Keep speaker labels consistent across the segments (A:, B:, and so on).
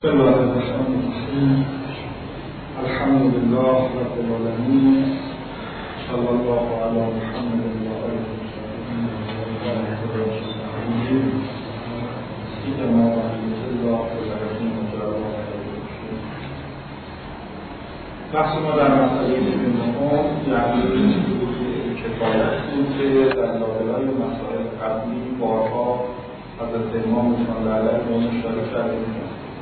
A: بسم الله الرحمن الرحیم. الحمد لله رب العالمین. صلی الله علی محمد و آله الطاهرین و آله الطاهرین. سیدنا رسول الله و الله بحث ما در مسئله نهم یعنی کفایت بود که در لابلای مسائل قبلی بارها حضرت امام رضوان الله علیه اشاره کردیم.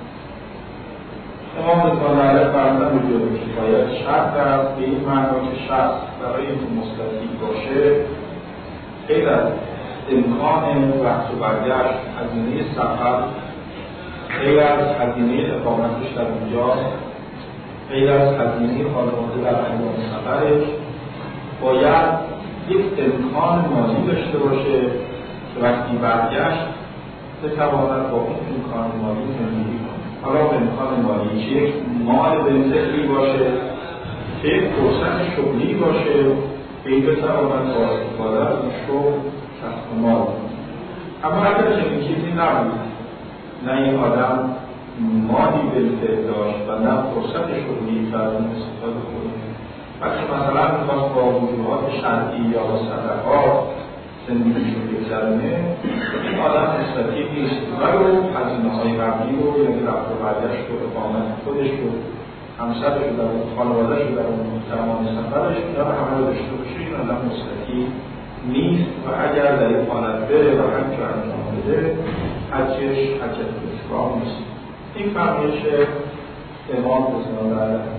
A: امام رضوان الله علیه فرمودن وجود کفایت شرط است به این معنا که شخص برای اینکه مستطیع باشه غیر از امکان رفت و برگشت، هزینه سفر، غیر از هزینه اقامتش در اونجا، غیر از هزینه خانواده در ایام سفرش، باید یک امکان مالی داشته باشه که وقتی برگشت بتواند با اون امکان مالی زندگی کنه. حالا به امکان مالی که یک مال بنزلی باشه، که یک فرصت شغلی باشه که این بتواند با استفاده از این شغل کسب مال کنه. اما اگر چنین چیزی نبود، نه این آدم مالی بنزل داشت و نه فرصت شغلی که از اون استفاده کنه، بلکه مثلا میخواست با وجوهات شرعی یا با صدقات زندگیش رو بگذرونه، این آدم مستطیع نیست ولو هزینه‌های قبلی رو، یعنی رفت و برگشت و اقامت خودش رو، همسرش رو در اون، خانواده‌اش رو در اون زمان سفرش اینا رو همه رو داشته باشه، این آدم مستطیع نیست و اگر در این حالت بره و حج رو انجام بده حجش حج اسلام نیست. این فرمایش امام رضوان الله علیه.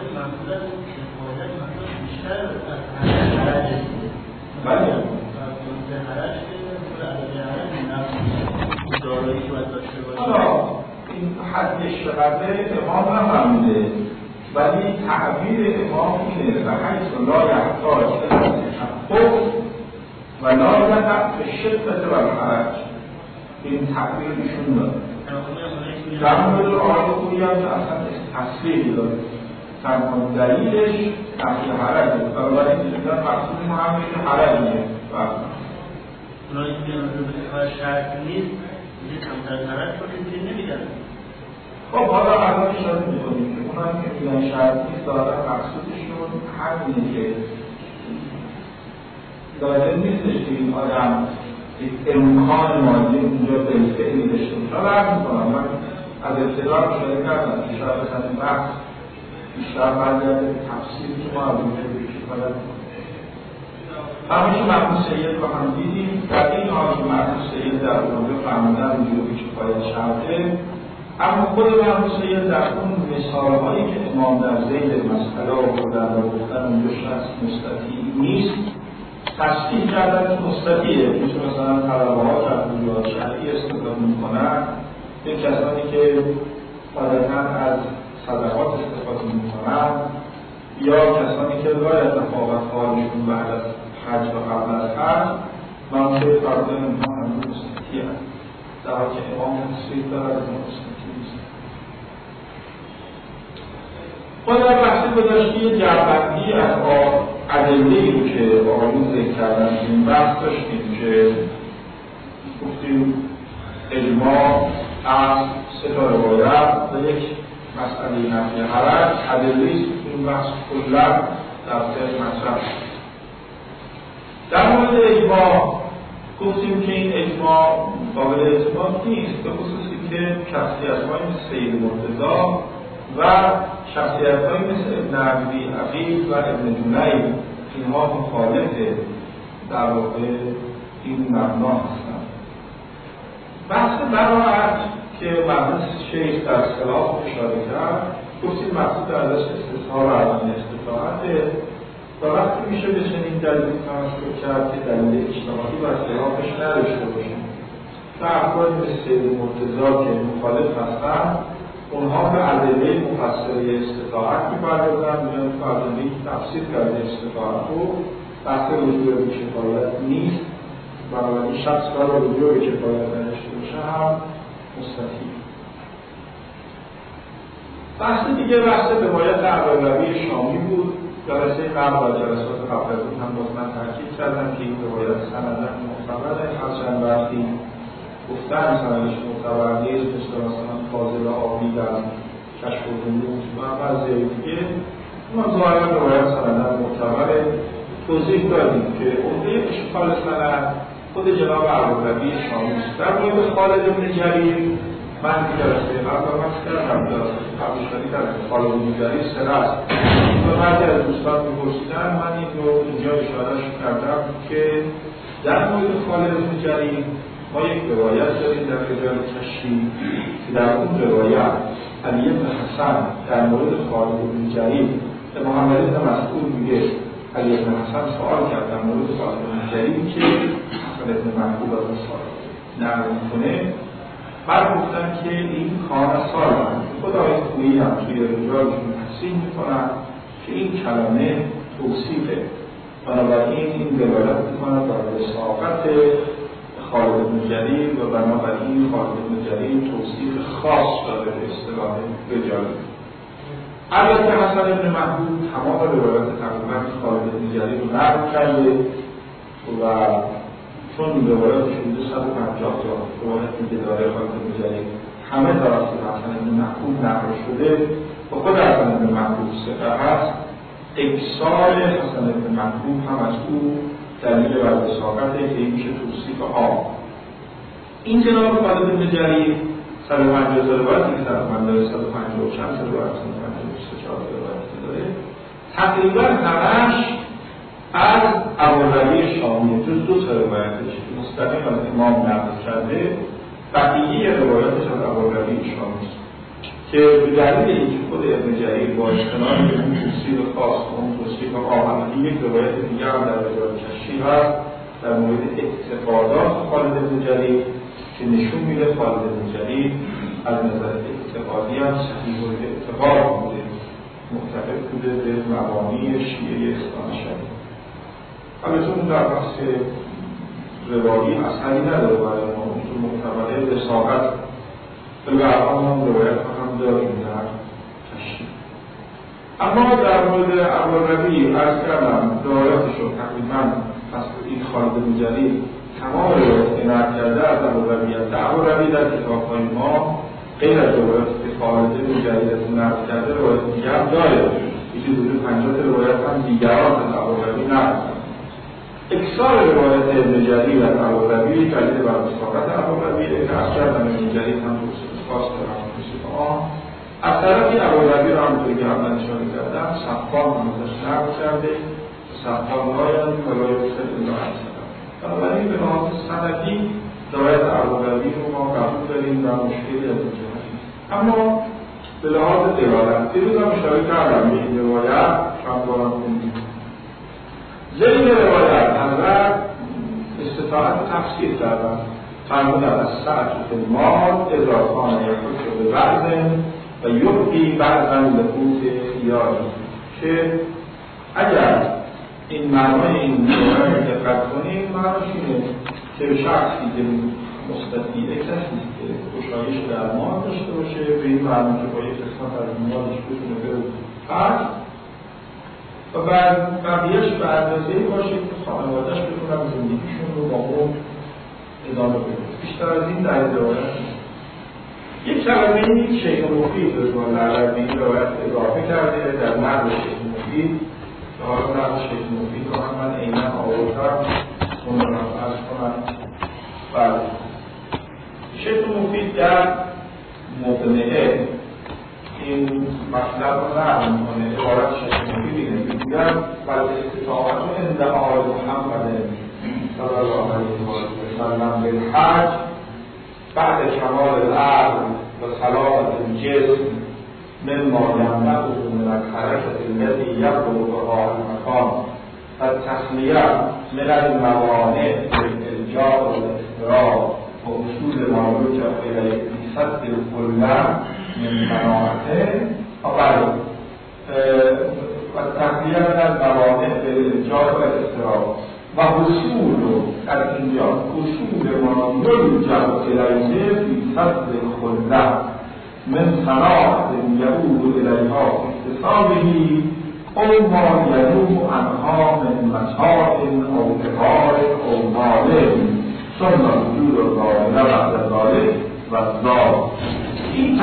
A: بله حالا این حدش چقدر امام نفهمیده، ولی تعبیر امام اینه و حیث لا یحتاج الی تحقق و لا یقع به شدت و الحرج. این تعبیر ایشون داره. در مورد آیه خوبی هم که اصلا تصریحی داره، تنها دلیلش نفی حرجه، بنابراین اینجا مقصود ما همه که حرجیه.
B: اونایی که به شرط نیست یه کمتر حرج کنید که نمیدن.
A: خب حالا الان اشاره میکنیم که اونایی که میگن شرط نیست دارن مقصودشون همینه که داره نیستش که این آدم امکان مالی اونجا بالفعلی داشته باشه. حالا عرض میکنم من از ابتدا اشاره کردم که شاید مثلا این بحث بیشتر برگرده به تفسیری که ما از اونجا به کفایت میکنیم. همیشه مرحوم سید رو هم دیدیم، در این حال که مرحوم سید در اونجا فرمودن وجود کفایت شرطه، اما خود مرحوم سید در اون مثالهایی که امام در ذیل مسئله آوردن و گفتن اونجا شخص مستطیع نیست تصریح کردن که مستطیعه، مثل مثلا طلبه‌ها که از وجوهات شرعی استفاده میکنن، این کسانی که عادتاً از صدقات استفاده میکنن یا کسانی که رای اتفاقات حالشون بعد از حج و قبل از حج منطقه فرضاً اینها همون مستطیع هست، در حالی که امام تصریح دارد از این مستطیع نیست. ما در بحثی گذاشتی یه جربندی از ادله‌ای رو که آقایون ذکر کردن این بحث داشتیم که گفتیم اجماع از سه تا روایت و یک مسئله نفی حرج ادله‌ای است که این بحث کلاً در ذهن مطرح شد. در مورد اجماع گفتیم که این اجماع قابل اعتماد نیست، به خصوصی که شخصیت‌هایی مثل سید مرتضی و شخصیت‌هایی مثل ابن عبی عقیل و ابن جنید اینها مخالف در واقع این مبنا هستند. بحث براعت که مرحوم شیخ در خلاف اشاره کرد، گفتیم مقصود ازش استثناء و عدم استطاعته و وقتی میشه به چنین دلیلی تمسک کرد که دلیل اجتماعی و خلافش نداشته باشیم و افراد مثل سید مرتضی که مخالف هستند اونها به ادله مفصله استطاعت می‌پردازند، میگن که ادله‌ای که تفسیر کرده استطاعت رو بحث رجوع به کفایت نیست، بنابراین شخص برای رجوع به کفایت نداشته باشه هم مستطیع. بحث دیگه بحث روایت ابوالروی شامی بود. جلسه قبل و جلسات قبل از اون هم باز من تاکید کردم که این روایت سنداً معتبره، هرچند وقتی گفتن سندش معتبرنیز مثلا فاضل آبی در کشف الرموز و بعضی دیگه ما ظاهرا روایت سند معتبر توضیح دادیم که عمده اشکال سند خود جناب ابوالربیع شامی است. در مورد خالد بن جریر من جلسه قبل بحث کردم، جلسه قبل در خالد بن جریر سر است و بعضی از دوستان می‌پرسیدن، من این رو اینجا اشارهش کردم که در مورد خالد بن جریر ما یک روایت داریم در رجال کشی که در اون روایت علی بن حسن در مورد خالد بن جریر به محمد بن مسعود میگه علی بن حسن سوال کرد در مورد خالد بن جریر که حسن بن محبوب از سوال نقل میکنه، بعد گفتن که این کار سال خود آیه خویی هم توی رجالشون تحسین میکنن که این کلمه توصیفه، بنابراین این دلالت میکنه بر وثاقت خالد بن جریر و بنابراین خالد بن جریر توصیف خاص داره به اصطلاح رجال. البته حسن بن محبوب تمام روایات تقریبا خالد بن جریر رو نقل کرده و چون روایاتش حدود 150 تا روایتی که داره خالد بن جریر همه توسط حسن بن محبوب نقل شده و خود حسن بن محبوب ثقه هست. اکثار حسن بن محبوب هم از او دلیل بر وثاقته که این میشه توصیف عام. این جناب خالد بن جریر 150 روایتی که تقریبا داره 150 چند روایت 154 روایتی داره تقریبا همش از ابوالربیع شامی جز 2 تا روایتش مستقیم از امام نقل کرده، بقیه روایتش از ابوالربیع شامی است که به دلیل اینکه خود ابن جریر با استناد به اون توصیف خاص و اون توصیف عام یک روایت دیگه هم در رجال کشی هست در مورد اعتقادات خالد بن جریر که نشون میده خالد بن جریر از نظر اعتقادی هم صحیح الاعتقاد بوده، معتقد بوده به مبانی شیعه اسلام شریعه. البته اون در بحث روایی اصلی نداره برای ما، اون تو معتبره وثاقت بالقرآن هم روایت هم داریم در تشریح. اما در مورد ابوالربیع عرض کردم روایاتش رو تقریبا پس این خالد بن جریر تمام روایت نقل کرده از ابوالربیع. ابوالربیع در کتاب‌های ما غیر از روایاتی که خالد بن جریر از نقل کرده روایت دیگه هم داره، یکی حدود 50 روایت هم دیگران از ابوالربیع نقل کرده. اکثار روایت ابن جریر از ابوالربیع دلیل بر وثاقت ابوالربیع که از کردن ابن جریر هم توصیف خاص دارن توصیف عام. از طرفی ابوالربیع را همونطوری که قبلا اشاره کردم صفوان هم ازش نقل کرده، صفوان رایان ولای رسول الله علیه وسلم. بنابراین به لحاظ سندی روایت ابوالربیع رو ما قبول داریم و مشکلی از اینجا نیست. اما به لحاظ دلالت دیروز هم اشاره کردم به این روایت چند بارم خوندیم. ذیل روایت حضرت استطاعت تفسیر کردن فرمودن از سعت فی المال اذا کان یخرج ببعض و یبقی بعضا لقوت خیاری، که اگر این معنای این روایت رو دقت کنیم معناش اینه که شخصی که مستطیع کسی که گشایش درمان داشته باشه به این معنی که با یک قسمت از مالش بتونه بره فرض و بعد بقیه‌اش به اندازه‌ای باشه که خانواده‌اش بتونن زندگیشون رو با اون ادامه بدن. بیشتر از این در روایت نیست. یک کلمه این شیخ مفید رضوان الله علیه به این روایت اضافه کرده در نقل شیخ مفید که حالا نقل شیخ مفید رو هم من عیناً آوردم اون رو هم عرض کنم. بله شیخ مفید در مقنعه این مطلب رو نقل میکنه، عبارت شیخ مفید اینه میگن بل استطاعت عند آل محمد صلی الله علیه و سلم بالحج بعد کمال العقل و صلاحت الجسم مما یمنعه من الحرکة التي یبلغ بها المکان و التخلیة من الموانع بالارجاع والاضطراب و اصول ما یرجع الیه فی سد الکلة من مناعته و التخلیة من الموانع بالارجاع والاضطراب و حصول در اینجا حصول ما یرجع الیه فی سد الکلة من صناعت یعود الیها اکتسابه او ما یدوم عنها من متاع او کبار او مال ثم وجود الظاهره بعد ذلك و زاد. این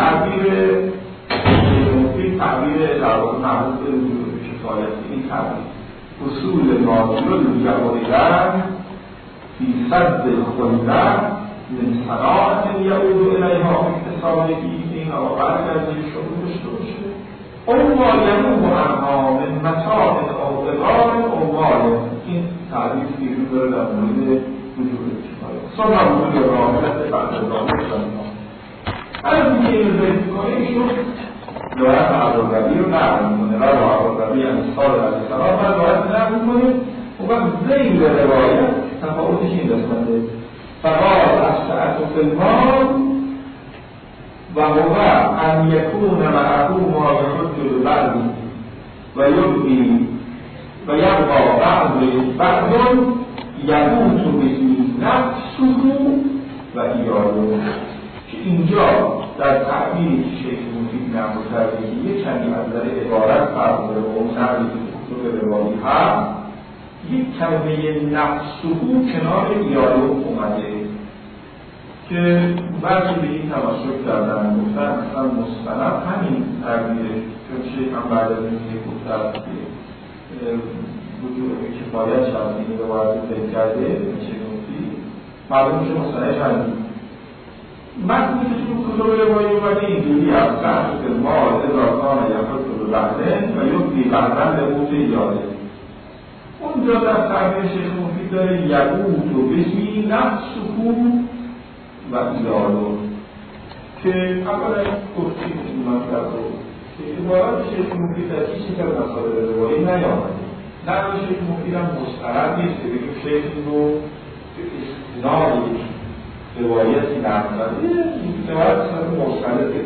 A: تعبیر در واقع مربوط به وجود کفایت. این تعبیر اصول ناظر الجوارح فی صد الخلق من صناعت یعود الیها اکتسابه. این آقا برگردی شروع داشته باشه اول و عنها من متاع اعتبار اول. این تعبیر بیرون داره در مورد وجود کفایت. صبح وجود راحلت بعد راحلت از اینکه این ذکر کنه ایشون روایت عبدالربی رو نقل میکنه و عبدالربی انصار علیه السلام و روایت نقل میکنه و بعد زیل روایت تفاوتش این قسمته فقال السعة فی المال و هو ان یکون معه ما یحج البعض و یبقی و یبقى بعض یموت به نفسه و ایاله. که اینجا در تعبیری که شیخ مفید نقل کرده که یک کمی از نظر عبارت فرق داره و اون نقلی که کتب روایی هست، یک کلمه نفسه کنار ایاله اومده که بعضی به این توسط کردن گفتن اصلا مستند همین تعبیره. چون شیخ هم بعد از اینکه گفتن که وجود کفایت شد این روایت ذکر کرده شیخ مفید معلوم میشه مستندش همین متنی که تو کتب روایی اومده اینجوری از بحث المال ادراکان یحج البعضین و یبقی بعضا لموت ایاله. اونجا در تعبیر شیخ مفید داره یعود و بسمی نفسه و ایاله که اولا گفتیم این مطلب رو که عبارت شیخ مفید در هیچ یک از مسائل روایی نیامده. نقل شیخ مفید هم مستند نیست که بگیم شیخ رو به استناد روایتی نقل کرده، این روایت اصلا مستنده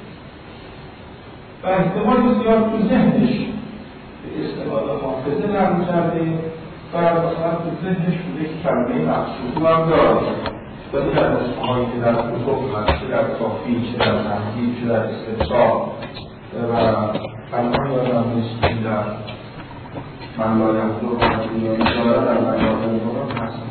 A: و احتمال زیاد تو ذهنش به استناد حافظه نقل کرده و مثلا تو ذهنش بوده که کلمه مقصود هم داره ولی در نسخه‌هایی که در کتب چه در کافی، چه در تحقیق، چه در استفسار و الان یادم نیست که در من لا یحضر و مجموعی داره در مجازه کنم هست.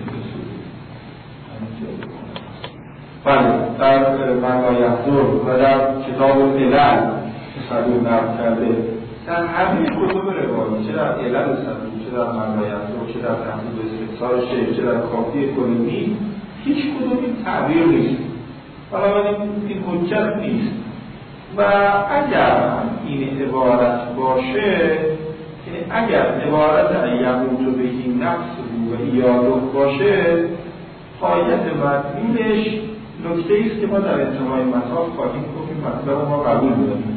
A: بله در من لا یحضر و در کتاب العلل که صدور نقل کرده در همه کتب روایی چه در علل صدور، چه در من لا یحضر، چه در تحقیق استفسار شیخ، چه در کافی کلینی هیچ کدوم این تعبیر نیست. بنابراین این حجت نیست و اگر این عبارت باشه که اگر عبارت یموت به این نفس و ایاله باشه قایت مدینش نکته ایست که ما در انتهای مطلب خواهیم گفت این مطلب ما قبول بدیم.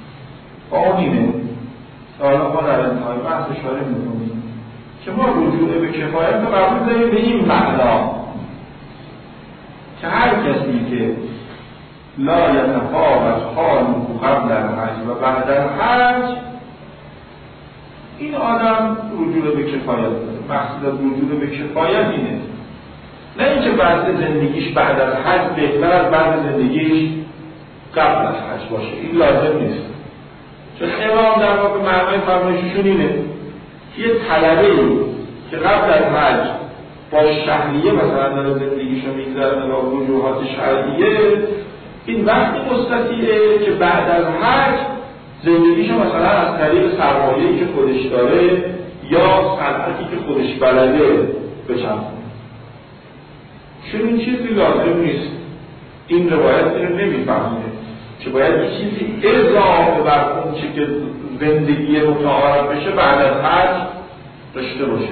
A: آمینه حالا ما در انتهای بحث اشاره می‌کنیم که ما رجوع به کفایت رو قبول داریم به این معنا که هر کسی که لا یتفاوت حاله قبل الحج و بعد الحج این آدم رجوع به کفایت داره. مقصود از رجوع به کفایت اینه نه اینکه بعد زندگیش بعد از حج بهتر از بعد زندگیش قبل از حج باشه. این لازم نیست. چون امام در واقع معنای فرمایششون اینه که یه طلبه‌ای که قبل از حج با شهریه مثلا داره زندگیشو میگذره با وجوهات شرعیه این وقتی مستطیعه که بعد از حج زندگیشو مثلا از طریق سرمایه‌ای که خودش داره یا صنعتی که خودش بلده بچرخونه. چون این چیزی لازم نیست. این روایت اینو نمیفهمه که باید یه چیزی اضافه بر اون چی که زندگی متعارف بشه بعد از حج داشته باشه.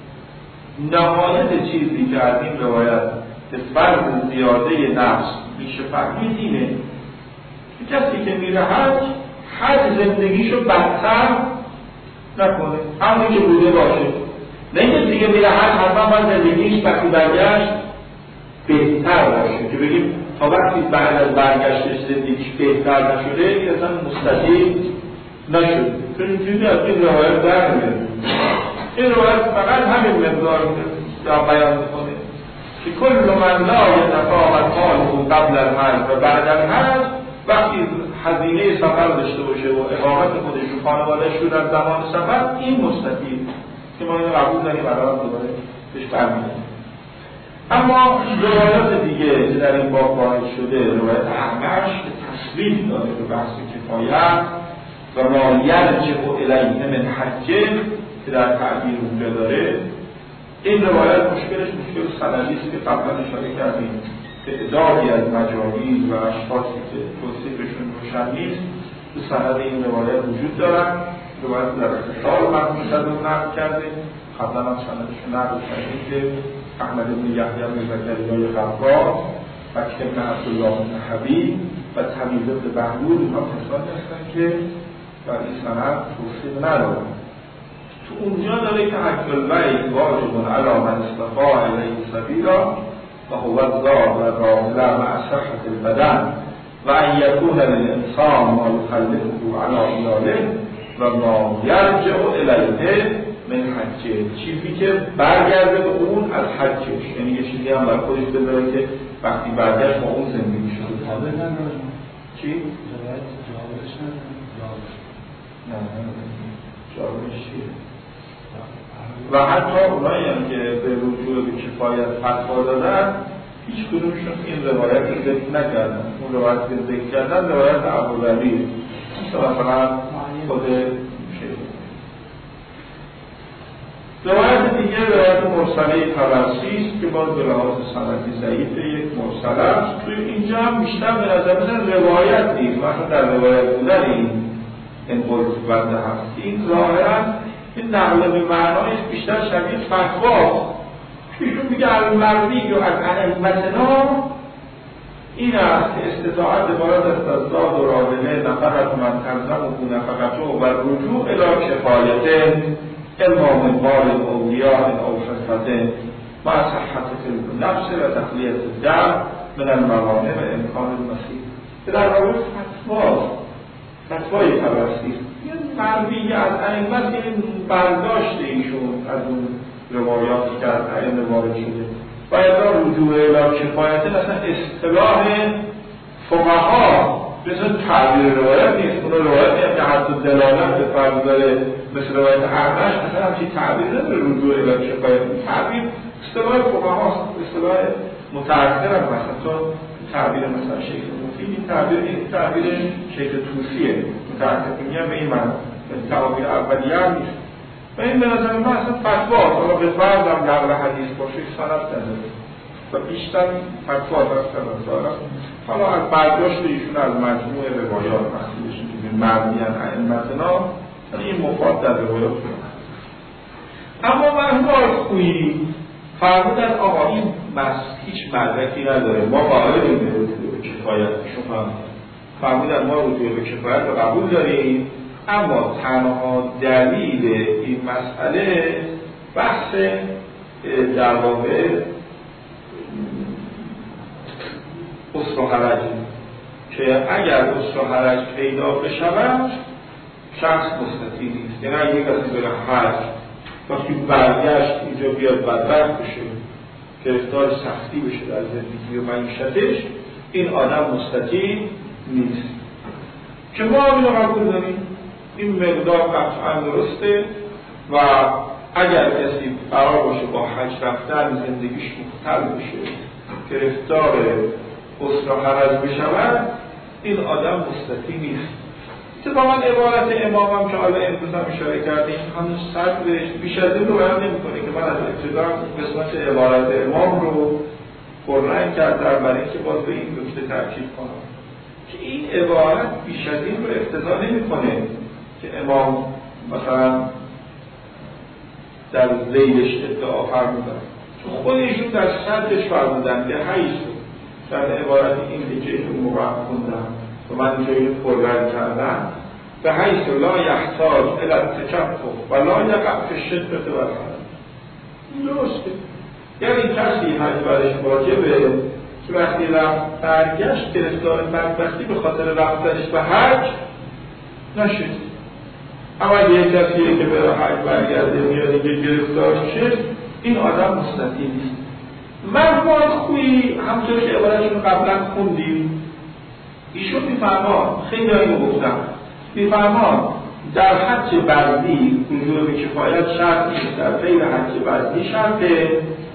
A: نهایت چیزی که از این روایت که فرض زیاده نفس میشه فهمید اینه که کسی که میره حج زندگیشو بدتر نکنه، همونی که بوده باشه. نه اینکه دیگه میره حج حتما باید زندگیش وقتی برگشت بهتر باشه که بگیم تا وقتی بعد از برگشتش زندگیش بهتر نشده این اصلا مستطیع نشده. چون این چیزی از این روایت در نمیده. این روایت فقط همین مقدار بیان میکنه که کل من لا یتفاوت حاله قبل الحج و بعد الحج وقتی هزینه سفر داشته باشه و اقامت خودش و خانواده‌اش رو در زمان سفر این مستطیع که ما اینو قبول داریم الان دوباره بهش برمی‌گردیم. اما روایات دیگه که در این باب وارد شده، روایت اعمش که تصریح داده به بحث کفایت و ما یرجع الیه من حجه که در تعبیر اونجا داره، این روایت مشکلش مشکل سندی است که قبلا اشاره کردیم. تعدادی از مجاهیل و اشخاصی که توصیفشون روشن نیست تو سند این روایت وجود دارن. روایت در اختصار مرحوم صدوق نقل کرده، قبلا هم سندشون نقل کردیم که احمد بن یحیی بن زکریا غفار و ابن عبدالله بن حبیب و طبیب بن بهلول اینها کسانی هستن که در این سند توصیف ندارن. تو اونجا داره که حج البیت واجب علی من استطاع الیه سبیلا و هو الزاد و الراحله مع صحة البدن و ان یکون للانسان ما یخلفه علی عیاله و ما یرجع الیه من حجه، چیزی که برگرده به اون از حجش، یعنی یه چیزی هم بر خودش بذاره که وقتی برگشت با اون زندگی شده. چی؟ جابرش چیه؟ و حتی اونایی هم که به رجوع به کفایت فتوا دادن هیچ کدومشون این روایت رو ذکر نکردن. اون روایت رو ذکر کردن روایت ابوذری، مثلا خود روایت دیگه روایت مرسله طبرسی است که باز به لحاظ سندی ضعیفه، یک مرسله است. توی اینجا هم بیشتر به نظر میاد روایت نیست، مثلا در روایت بودن این قول بنده هست. این ظاهرا این نقل به معنای بیشتر شبیه فتواست. ایشون میگه المردی یا از ائمتنا این است که استطاعت عبارت است از زاد و راحله نفقت من تلزم و نفقته و رجوع الی کفایته اما من بار اولیاء او خفته مع صحت النفس و تخلیت الدم من الموانع و امکان المسیح. در واقع فتوای طبرسی این مروی از ائمه این برداشت ایشون از اون روایاتی که از ائمه وارد شده باید رجوع الی کفایت مثلا اصطلاح فقها مثل تعبیر روایت نیست. اون روایتی هم که حتی دلالت به فرض داره مثل روایت اعمش مثلا همچین تعبیر نداره رجوع الی کفایت. تعبیر اصطلاح فقهاست، اصطلاح متأخر هم مثلا تو تعبیر مثلا شیخ مفید این تعبیر شیخ توسیه متأخر میگن به این معنی تعبیر اولیه هم نیست. و این به نظر من اصلا فتواست. حالا به فرض هم نقل حدیث باشه سند نداره و بیشتر فتوا هست. حالا از برداشت ایشون از مجموع روایات مخصوصشون که مردیان ائمتنا این مفاد در روایات کنن. اما مرحوم آرزخویی فرمودن آقا این هیچ مدرکی نداره، ما قائلیم به رجوع به کفایت. شما فرمودن ما رجوع به کفایت رو قبول داریم، اما تنها دلیل این مسئله بحث در واقع اسر و حرج که اگر اسر و حرج پیدا بشود شخص مستطیع نیست. یعنی اگر یک کسی بره حج وقتی برگشت اینجا بیاد بدبخت بشه، گرفتار سختی بشه در زندگی و معیشتش، این آدم مستطیع نیست که ما اینو قبول داریم. این مقدار قطعا درسته و اگر کسی قرار باشه با حج رفتن زندگیش مختل بشه، گرفتار اسر و حرج بشود، این آدم مستطیع نیست. اتفاقا عبارت امام هم که حالا امروز هم اشاره کردیم هنوز صدرش بیش از این رو بیان نمی‌کنه که من از ابتدا قسمت عبارت امام رو پررنگ کردم برای اینکه باز به این نکته تاکید کنم که این عبارت بیش از این رو اقتضا نمی‌کنه که امام مثلا در ذیلش ادعا فرمودن، چون خودشون در صدرش فرمودن که حیث در عبارت این دیگه که موقع خوندم و من جایی پررنگ کردم به حیث لا یحتاج الی التکفف و لا یقع فی الشدة و الحرج. این درسته، یعنی کسی حج برش واجبه که وقتی رفت برگشت گرفتار بدبختی به خاطر رفتنش به حج نشد. اما یک کسیه که به حج برگرده میاد اینکه گرفتار شد، این آدم مستطیع نیست. مرحوم خویی همطور که عبارتشون قبلا خوندیم ایشون میفرمان، خیلی اینو گفتم، میفرمان در حج بردی رجوع به کفایت شرط نیست، در غیر حج بردی شرطه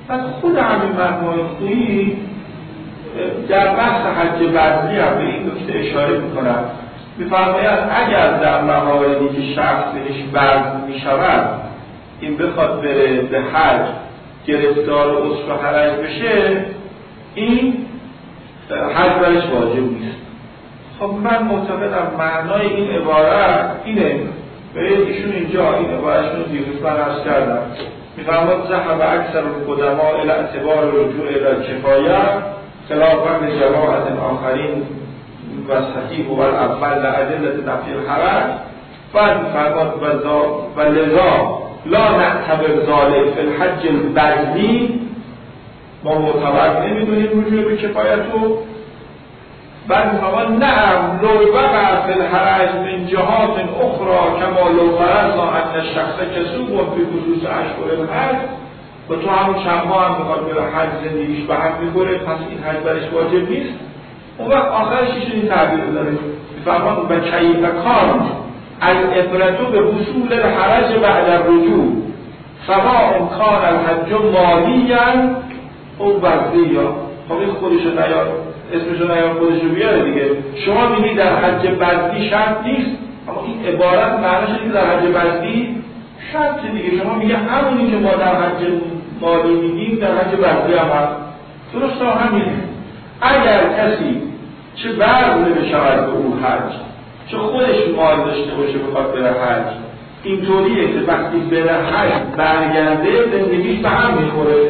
A: پس خود همین مجموعه خویی در بحث حج بذلی هم به این نکته اشاره میکنم، میفرماید اگر در مواردی که شخص بهش بذل میشود این بخواد بره به حج گرفتار عسر و حرج بشه، این حج برش واجب نیست. خب من معتقدم معنای این عبارت اینه، به ایشون اینجا این عبارتشون رو دیروز من عرض کردم، میفرماید ذهب اکثر القدماء الی اعتبار رجوع الی الکفایه خلافا لجماعت آخرین و صحیح و الاول لادله دفع الحرج. بعد میفرماید و لذا لا نعتبر ذلک فی الحج البذلی، ما معتبر نمیدونیم رجوع به کفایتو. بعد میفرماید نعم لو وقع فی الحرج من جهات اخرى کما لو فرضنا ان الشخص کسوب فی خصوص اشهر الحج، و تو همون چند ماه هم میخواد بره حج زندگیش به هم میخوره، پس این حج برش واجب نیست. اون وقت آخرش این تعبیر داره، میفرماید و کیف کان العبرة به حصول الحرج بعد الرجوع سواء کان الحج مالیا او بذلیا. خب این خودشو نیار، اسمشو نیار، خودشو بیاره دیگه. شما میگی در حج بذلی شرط نیست، اما این عبارت معنیش اینه در حج بذلی شرط دیگه. شما میگه همونی که ما در حج مالی میگیم در حج بذلی هم هست. درست همین. اگر کسی چه بذل بشود به اون حج، چه خودش مال داشته باشه بخواد بره حج، اینطوریه که وقتی بره حج برگرده زندگیش به هم میخوره،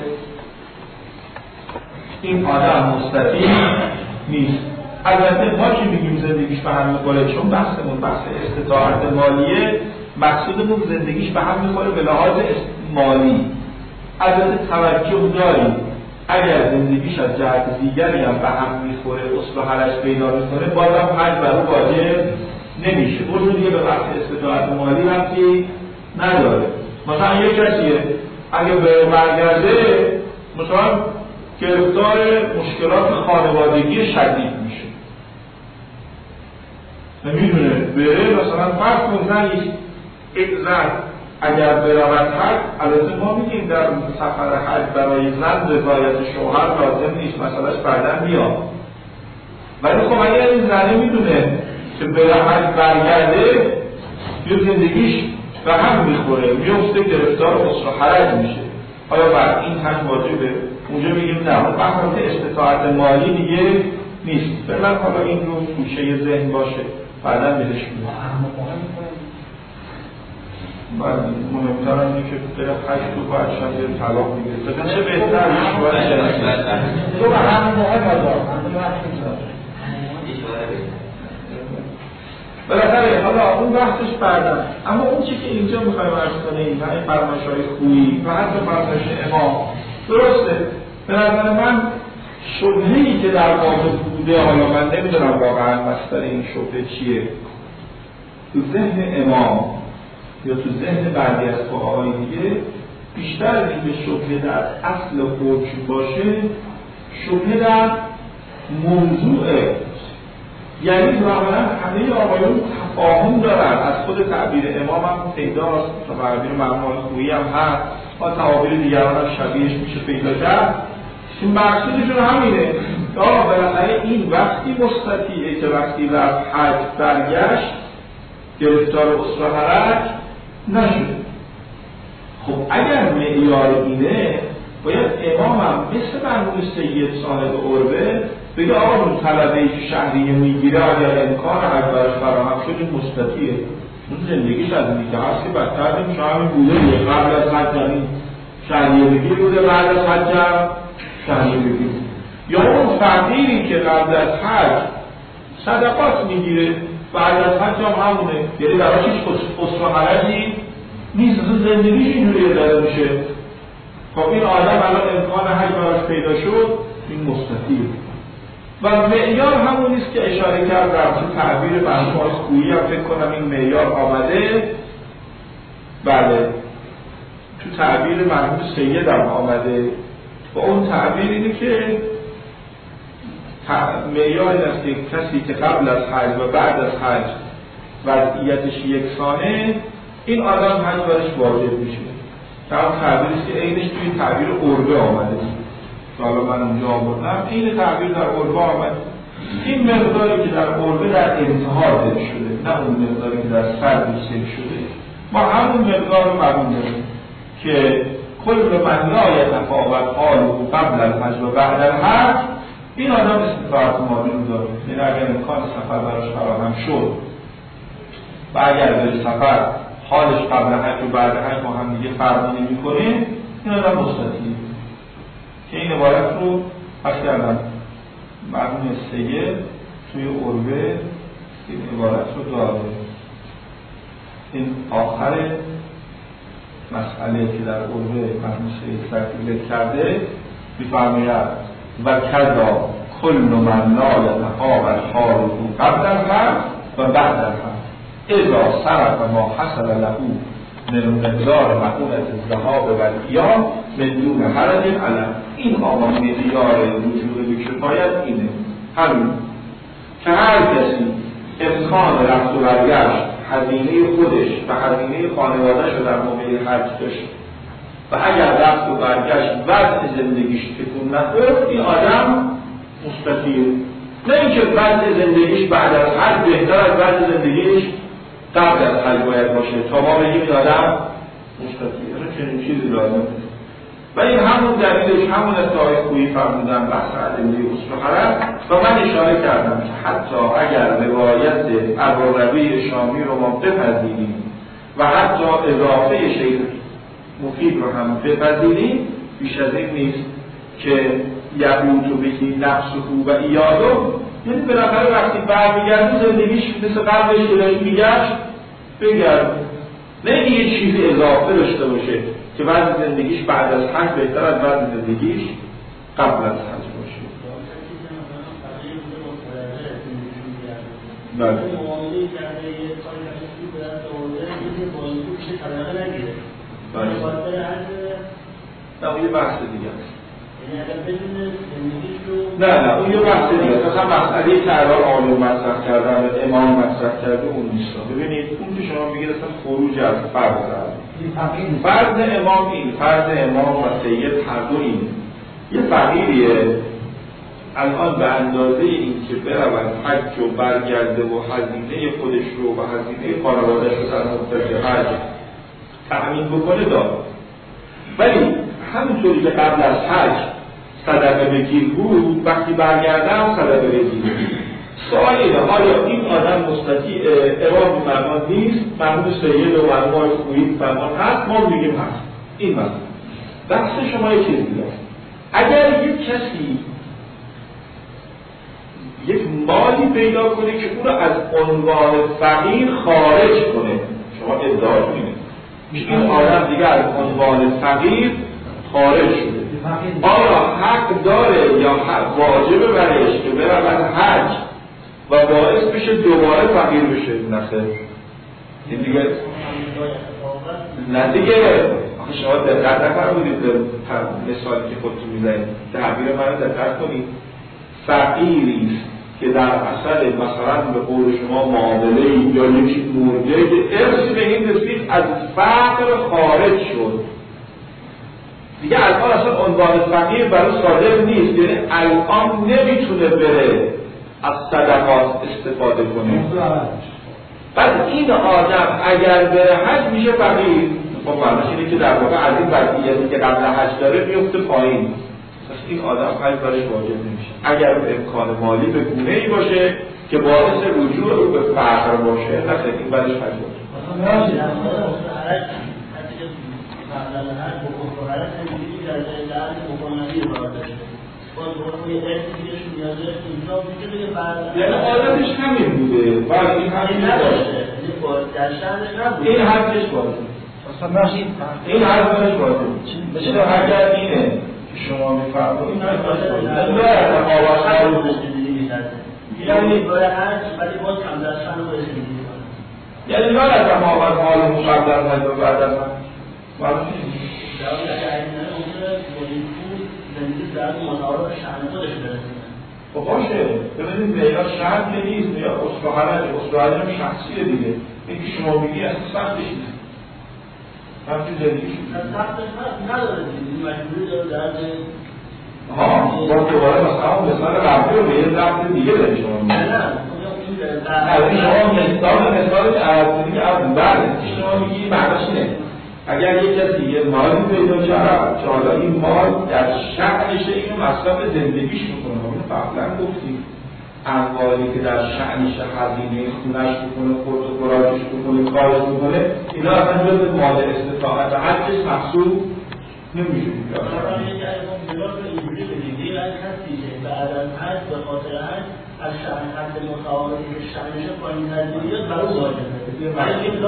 A: این آدم مستطیع نیست. البته ما که میگیم زندگیش به هم میخوره، چون بحثمون بحث استطاعت مالیه، مقصودمون زندگیش به هم میخوره به لحاظ مالی. البته توجه داریم اگر زندگیش از جهت دیگری هم به هم میخوره، اصل و حرج پیدا میکنه، بازم حج بر او واجب نمیشه. اون دیگه به بحث استطاعت مالی ربطی نداره. مثلا یک کسیه اگه به برگرده مثلا گرفتار مشکلات خانوادگی شدید میشه، نمیدونه بره مثلا فرض کن زنی زن اگر برود حج، البته ما میگیم در سفر حج برای زن رضایت شوهر لازم نیست، مسئلهش بعداً میاد، ولی خب اگر این زنه میدونه که بره حج برگرده یه زندگیش به هم میخوره، میفته گرفتار عسر و حرج میشه، آیا بعد این حج واجبه؟ اونجا میگیم نه، اون وقت استطاعت مالی دیگه نیست. فعلا حالا این رو گوشه ذهن باشه، بعداً بهش میاد. مهمتر اینه که بره حج تو باید شاید طلاق میگه چه بهتر تو به همون موقع بالاخره حالا اون وقتش بعدن. اما اون چی که اینجا میخوایم عرض کنیم و این فرمایش‌های خویی و حتی فرمایش امام درسته. به نظر من شبهه‌ای که در واقع بوده، حالا من نمیدونم واقعا مصدر این شبهه چیه، تو ذهن امام یا تو ذهن بعضی از فقهای دیگه بیشتر از این که شبهه در اصل حکم باشه، شبهه در موضوعه. یعنی ظاهراً همه آقایون تفاهم دارن، از خود تعبیر امام هم پیداست، تعبیر مرحوم خویی هم هست، با تعابیر دیگران هم شبیهش میشه پیدا کرد. این مقصودشون همینه، بالاخره این وقتی مستطیعه که وقتی رفت حج برگشت گرفتار عسر و حرج نشد. خب اگر معیار اینه، باید امام هم مثل مرحوم سید صاحب عروه بگه آقا اون طلبه‌ای که شهریه میگیره اگر امکان حج براش فراهم شد این مستطیعه، اون زندگیش از این دیگه هست که بدتر نمیشه. همین بوده دیگه، قبل از حج همین شهریه بگیر بوده، بعد از حج هم شهریه بگیر، یا اون فقیری که قبل از حج صدقات میگیره بعد از حج هم همونه، یعنی براش هیچ عسر و حرجی نیست، زندگیش اینجوری اداره میشه. خب این آدم الان امکان حج براش پیدا شد، این مستطیع. و معیار همون نیست که اشاره کرد در تو تعبیر مرحوم خویی هم فکر کنم این معیار آمده. بله تو تعبیر مرحوم سید هم آمده، و اون تعبیر اینه که معیار این است که کسی که قبل از حج و بعد از حج وضعیتش یکسانه، این آدم حج برش واجب میشه. در تعبیری که عینش توی تعبیر عربه آمده که حالا من اونجا آوردم، این تعبیر در عربه آمده. این مقداری که در عربه در انتها ذکر شده، نه اون مقداری که در سر ذکر شده. ما همون مقدار رو قبول داریم که کل من لا یتفاوت حاله قبل الحج و بعد الحج، این آدم استطاعت مالی رو داره. یعنی اگر امکان سفر براش فراهم شد و اگر به سفر حالش قبل حج و بعد حج ما هم دیگه فرقی نمی‌کنه، این آدم مستطیعه. که این عبارت رو پس کردم مرحوم سید توی عربه این عبارت رو داره. این آخر مسئله که در عربه مرحوم سید ترتیب کرده می‌فرماید و کذا کل من لا یتفاوت حاله قبل الحج و بعد الحج اذا صرف ما حصل له من مقدار مؤونة الذهاب و الایام من دون حرج علیه. این آقا معیار رجوع به کفایت اینه، همین که هر کسی امکان رفت و برگشت هزینه خودش و هزینه خانواده‌اش رو در موقع حج داشت و اگر رفت و برگشت وضع زندگیش تکون نخورد، این آدم مستطیع. نه اینکه وضع زندگیش بعد از حج بهتر از وضع زندگیش قبل از حج باید باشه تا ما بگیم این آدم مستطیع. چنین چیزی لازم نیست. و این همون دلیلش همون ادعای خویی فرمودن بحث ادله اصل حرم و من اشاره کردم که حتی اگر روایت ابوالربیع شامی رو ما بپذیریم و حتی اضافه شیخ مفید رو هم بپذیریم، بیش از این نیست که یبوت و بهی نفسه و ایادو، یعنی بالاخره وقتی برمیگرده زندگیش مثل قبلش که داشت میگشت بگرده، نه یه چیزی اضافه داشته باشه که بعد زندگیش بعد از حج بهتر از بعد زندگیش قبل از حج باشه. بله. نه اون یه بحث دیگه است. نه اون یه بحث دیگه است. مثلا مسئله که الان عالم مطرح کردن و امام مطرح کرده اون نیست. ببینید اون که شما میگید اصلا خروج از فرض فرض امام این، فرض امام و سید هر دو این. یه فقیریه الان به اندازه این که برود حج و برگرده و هزینه خودش رو و هزینه خانواده‌اش رو در مدت حج تأمین بکنه داره، ولی همونطوری که قبل از حج صدقه بگیر بود وقتی برگرده هم صدقه بگیر. سوال اینه آیا این آدم مستطیع امام فرمان نیست؟ مرحوم سید و مرحوم خویی فرمان هست؟ ما میگیم هست. این مثلا بحث شما یه چیز دیگه است. اگر یک کسی یک مالی پیدا کنه که اون رو از عنوان فقیر خارج کنه، شما ادعا کنید این آدم دیگه از عنوان فقیر خارج شده، آیا حق داره یا حق واجبه برایش که برود حج و باعث بشه دوباره فقیر بشه؟ نخیر. این دیگه نه دیگه شما دقت نفرمودید به مثالی که خودتون میزنید، تعبیر من رو دقت کنید. فقیری که در اصل مثلا به قول شما معامله‌ای یا یکی مرده که ارثی به این رسید از فقر خارج شد، دیگه الان اصلا عنوان فقیر برای صادق نیست، یعنی الان نمیتونه بره از صدقات استفاده کنه. بعد این آدم اگر بره حج میشه فقیر. خب معنیش اینه که در واقع از این وضعیتی که قبل حج داره میفته پایین. پس این آدم حج برش واجب نمیشه اگر امکان مالی به گونه‌ای باشه که باعث رجوع او به فقر باشه، نه این برش حج باشه. یعنی عادتش همین بوده و این همین نداشته، این حرفش باشه، این حرفش باشه. اگر اینه که شما میفرمایید یعنی لا یتماوت حال مقدر حج و بعد از خب باشه، ببینید معیار شرط که نیست، معیار اصل حرج هم شخصیه دیگه. این که شما میگی اصلا سختش نیست. همچون زندگیش
B: سختش نداره دیگه، مجبوری داره درد.
A: با دوباره مثلا مثال قبلی رو به یه ضبط دیگه داری شما میگید. نه شما مثال عرضی از بعد شما میگی معناش اینه اگر یک کسی یه مالی پیدا کرد که حالا این مال در شأنشه اینو مصرف زندگیش میکنه. قبلا گفتیم اموالی که در شأنش هزینه خونش بکنه، خورد و خوراکش بکنه، کارش بکنه، اینا اصلا جز مال استطاعت و هر چیز محسوب نمیشه.
B: کسی که بعد از حج به خاطر حج از شأن حد متعاقبی که شأنش پایین تر بیاد برای واجبه. ولی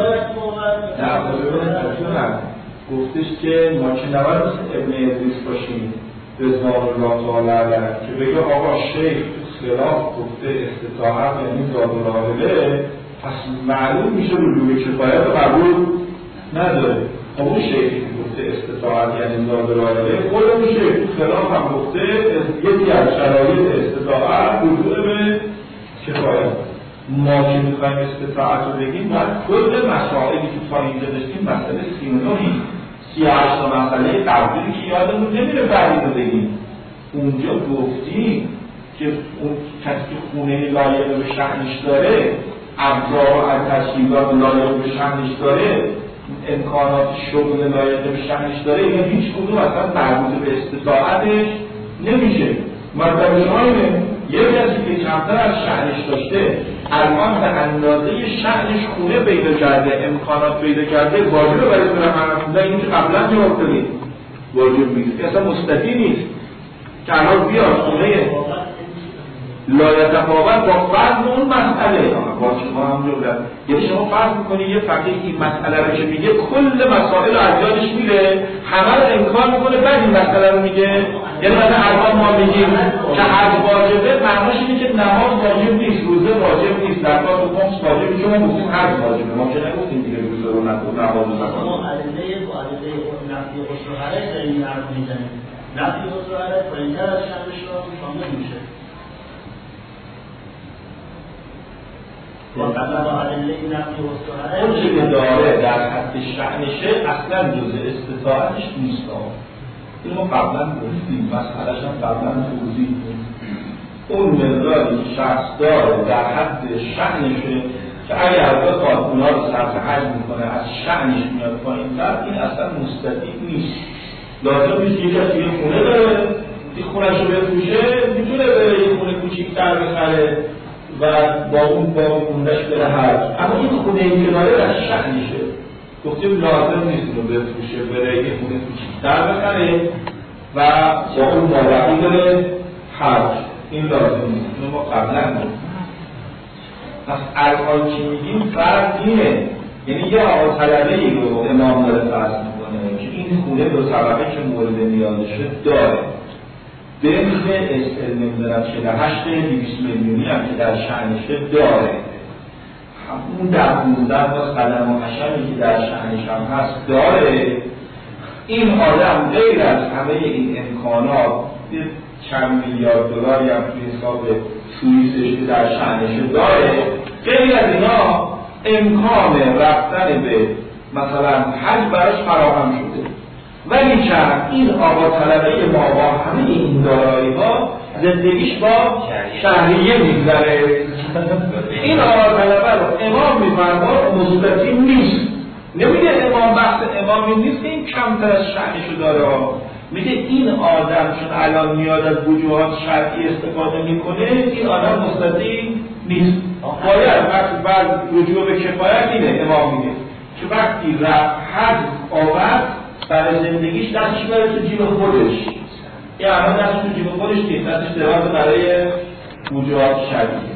A: نه گفتش که ما که نباید مثل ابن ادریس باشیم رضوان الله تعالی علیه که بگه آقا شیخ خلاف گفته استطاعت یعنی زاد و راحله، پس معلوم میشه رجوع کفایت رو قبول نداره. اون شیخی که گفته استطاعت یعنی زاد و راحله، خود اون شیخ خلاف هم گفته یکی از شرایط استطاعت رجوع به کفایت. ما که میخوایم استطاعت رو بگیم باید کل مسائلی که تا اینجا داشتیم مسئله 38 مسئله قبلی که یادمون نمیره بعدی رو بگیم. اونجا گفتیم که اون کسی که خونه لایق به شأنش داره، ابزار و تجهیزات لایق به شأنش داره، امکانات شغل لایق به شأنش داره، اینا هیچ کدوم اصلا مربوط به استطاعتش نمیشه. مطلب شما اینه یه کسی که کمتر از شأنش داشته الان به اندازه شأنش خونه پیدا کرده، امکانات پیدا کرده، واجبه برای برای خونه این که قبلا جواب دادیم واجب نیست، اصلا مستطیع نیست که الان بیاد خونه لایتفاوت با فرض اون مسئله با شما هم جمله. یعنی شما فرض میکنی یه فقیه این مسئله رو که میگه کل مسائل رو از یادش میره، همه رو انکار میکنه، بعد این مسئله رو میگه. یعنی مثلا الان ما میگیم که حج واجبه، معناش اینه که نماز واجب نیست، روزه واجب نیست، زکات و خمس واجب نیست. ما گفتیم حج واجبه، ما که نگفتیم دیگه روزه رو نماز و زکات.
B: ما علیه نفی خسروحرج داریم این حرف میزنیم. نفی خسروحرج پایین‌تر از شأنش رو شامل میشه.
A: اون چی که داره در حد شأنشه اصلا جز استطاعتش نیست. این ما قبلا گفتیم، مسئلهش هم قبلا توضیح دادیم. اون مقداری که شخص داره در حد شأنشه که اگر بخواد اونا رو صرف حج میکنه از شأنش میاد پایین‌تر، این اصلا مستطیع نیست. لازم نیست یه کسی یه خونه داره، یه خونه‌ش رو بفروشه، میتونه بره یه خونه کوچیک‌تر بخره و با اون موندش بره حج. اما این خونه که داره در شأنشه، گفتیم لازم نیست رو بفروشه بره یه خونه کوچیک‌تر بخره و با اون مابقی بره حج. این لازم نیست. اینو ما قبلا گفتیم. پس الان که میگیم فرض اینه، یعنی یه آقا طلبه‌ای رو امام داره فرض میکنه که این خونه دو طبقه که مورد نیازشه داره، بنز نمیدونم 48,200 میلیونی هم که در شأنشه داره، اون در 15 باز قدم و حشمی که در شأنش هم هست داره. این آدم غیر از همه این امکانات چند میلیارد دلاری هم توی حساب سوئیسش که در شأنش داره، غیر از اینا امکان رفتن به مثلا حج براش فراهم شده. ولی که این آقا طلبه ما با همه این دارایی ها زندگیش با شهریه میگذره. این آقا طلبه رو امام میفرما مستطیع نیست. نمیگه امام بحث امامی نیست که این کمتر از شأنشو داره، میگه این آدم چون الان میاد از وجوهات شرعی استفاده میکنه، این آدم مستطیع نیست. باید بعد رجوع به کفایت اینه امام میگه که وقتی رفت حج آورد برای زندگیش دستش بره تو جیب خودش، یه الان دستش تو جیب خودش نیست، دستش دراز برای وجوهات شرعی.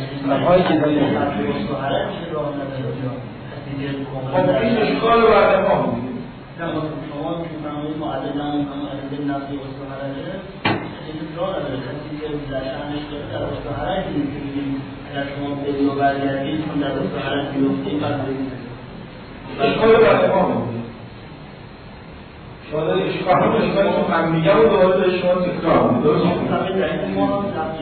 A: خب این اشکال رو برای امام میگه.
B: شما که فرمایید معدل نفی استحرجه، این راه نداره کسی که در شأنش داره در استحرج میگیم اگر شما بدی و برگردید چون در استحرج بیفتید بعد بگید
A: اشکال رو برای امام میگه. شما داری اشکالی که من میگم و دوباره شما تکرار میگه. درست میگه؟
B: ما نفی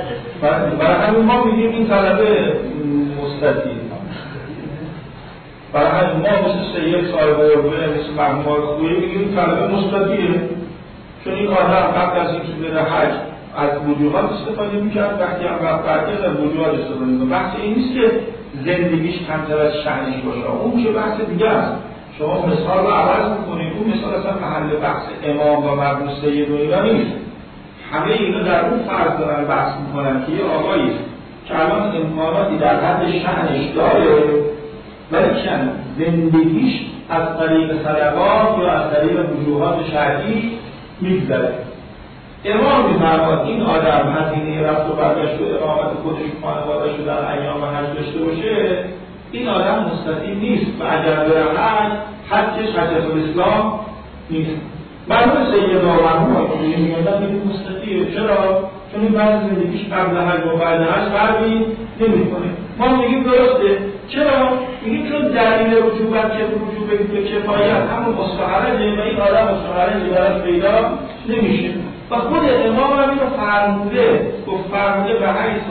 B: استحرجه
A: برای همین ما میگیم این طلبه مستطیع. برای ما مثل سید صاحب عربه، مثل مرحوم خویی میگیم کلمه مثبتیه، چون این آدم قبل از اینکه بره حج از وجوهات استفاده میکرد، وقتی هم رفت برگشت از وجوهات استفاده میکنه. بحث این نیست که زندگیش کمتر از شأنش باشه، اون چه بحث دیگه است. شما مثال رو عوض میکنید، اون مثال اصلا محل بحث امام و مرحوم سید و اینا نیست. همه اینا در اون فرض دارن بحث میکنن که یه آقایی که الان امکاناتی در حد شأنش داره، ولی چند زندگیش از طریق صدقات یا از طریق وجوهات شرعی میگذره. امام می‌فرماد این آدم هزینه رفت و برگشت و اقامت خودش و خانواده‌اش رو در ایام حج داشته باشه، این آدم مستطیع نیست و اگر بره حجش حجت الاسلام نیست. مرحوم سید و مرحوم آقایی میگن این مستطیعه. چرا؟ چون این بعض زندگیش قبل حج و بعد حج فرقی نمی‌کنه. ما میگیم درسته. چرا؟ میگیم چون دلیل وجوبت که وجوب کفایت همون مستحرجه و این آدم مستحرجی براش پیدا نمیشه. و خود امام هم اینو فرموده، گفت فرموده به حیث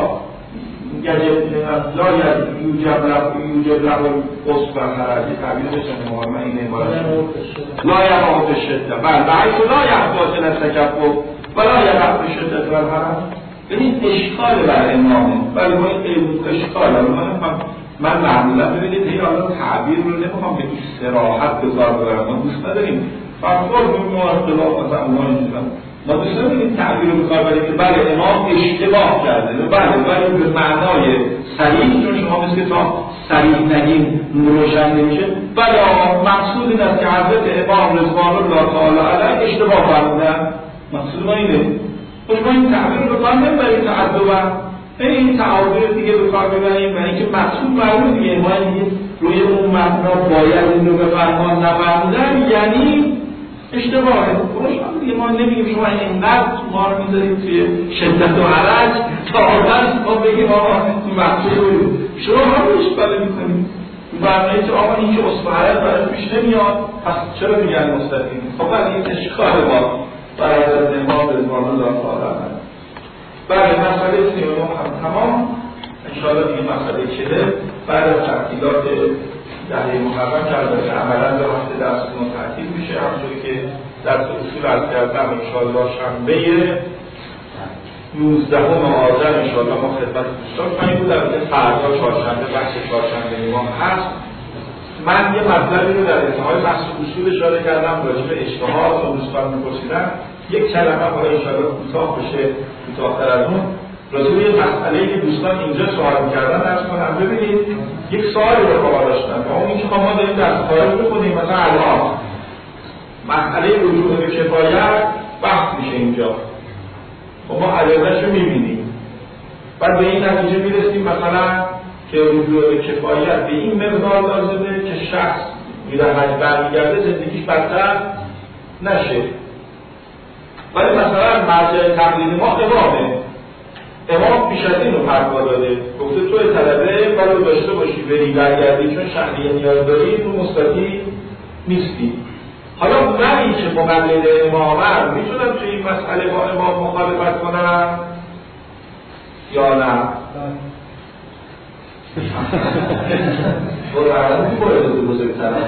A: لا یوجب له قصد و خرجی تعبیر بشه امام این عبارت لا یقع بالشده، بل به حیث لا یحتاج الی التکفف ولا یقع بالشده والحرج. این اشکال بر امامه، ولی ما این اشکاله. من معمولا ببینید این آدم تعبیر رو نمیخوام به این صراحت به کار ببرم، ما دوست نداریم فرقار به ما اختلاف مثلا اونها نیستم، ما دوست نداریم تعبیر رو به کار بریم که بله امام اشتباه کرده، بله به معنای صریح، چون شما مثل تا صریح نگیم روشن نمیشه، بله مقصود این است که حضرت امام رضوان الله تعالی علیه اشتباه فرمودن، مقصود ما اینه. خوش ما این تعبیر رو به کار نمیبریم تعدبا، این تعابیر دیگه به کار ببریم و اینکه مقصود معلوم دیگه ما روی اون مبنا باید این رو بفرمان نفرمودن یعنی اشتباهه. خوشم دیگه ما نمیگیم شما اینقدر ما رو میذاریم توی شدت و حرج تا آدم ما بگیم آقا مقصود رو شما هم اشتباه میکنیم برنامه که آقا این که اصفهرد براش پیش نمیاد پس چرا میگن مستقیم؟ خب از این اشکال ما برای از امام رضوان الله تعالی. برای مسئله سیانو هم تمام انشاءالله دیگه مسئله چهره بعد از تعطیلات دهه محرم که عملا به هفته درستون تعطیل میشه، همونجوری که درس اصول عرض کردم انشاءالله شنبه 19 آذر انشاءالله ما خدمت دوستان خواهیم بود. البته فردا چهارشنبه بخش چهارشنبه امام هست. من یه مطلبی رو در انتهای بحث اصول اشاره کردم راجع به اجتهاد و دوستان می‌پرسیدن، یک کلمه حالا انشاءالله کوتاه بشه کوتاه‌تر از اون راجع به مسئله‌ای که دوستان اینجا سوال می‌کردن درس کنم. ببینید یک سوالی رو خواهد داشتن و اون اینکه ما داریم درس خارج بخونیم، مثلا الان مسئله رجوع به کفایت بحث میشه اینجا و ما ادله‌اش رو می‌بینیم، بعد به این نتیجه میرسیم مثلا که رجوع به کفایت به این مقدار لازمه که شخص میره حج برمیگرده زندگیش بدتر نشه. ولی مثلا مرجع تقلید ما امام پیش از این رو فتوا داده، گفته توی طلبه ولی داشته باشی بری برگردی چون شهریه نیاز داری تو مستطیع نیستی. حالا منی که مقلد امامم میتونم توی این مسئله با امام مخالفت کنم یا نه؟ برو عرضی باید بزرگترم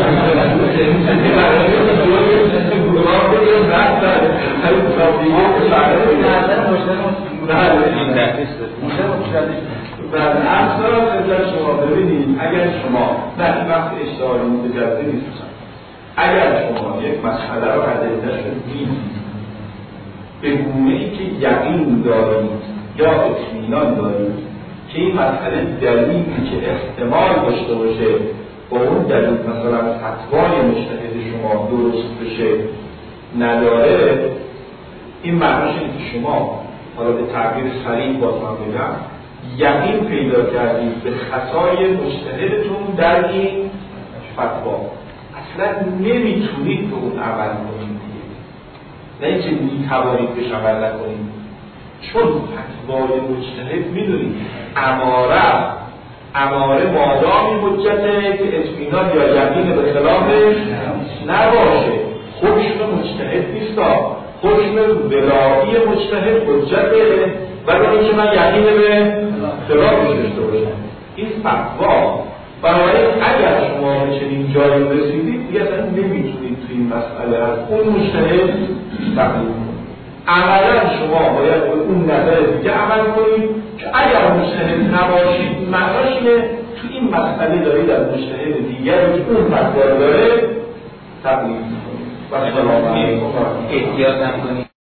A: ببینید اگر شما نه این وقت اشتهاری متجدد نیست، اگر شما یک مسئله رو ادله‌اش رو دیدید به گونه‌ای که یقین دارید یا اطمینان دارید که این مسئله دلیلی که احتمال داشته باشه با اون دلیل مثلا فتوای مجتهد شما درست بشه نداره، این معناش اینه که شما حالا به تعبیر صریح باز من بگم یقین پیدا کردید به خطای مجتهدتون در این فتوا، اصلا نمیتونید به اون عمل کنید دیگه، نه اینکه میتوانید بهش عمل نکنید، چون فتوای مجتهد میدونید اماره مادامی حجته که اطمینان یا یقین به خلافش نباشه. حکم مجتهد نیستا، حکم ولایی مجتهد حجته ولی اینکه من یقین به خلافش داشته باشم. این فتوا بنابراین اگر شما به چنین جایی رسیدید دیگه اصلا نمیتونید تو این مسئله از اون مجتهد تقلید کنید. عملا شما باید به اون نظر دیگه عمل کنید که اگر مجتهد نباشید معناش اینه تو این مسئله دارید از مجتهد دیگری که اون فتوا داره تقلید کنید و احتیاط هم کنید.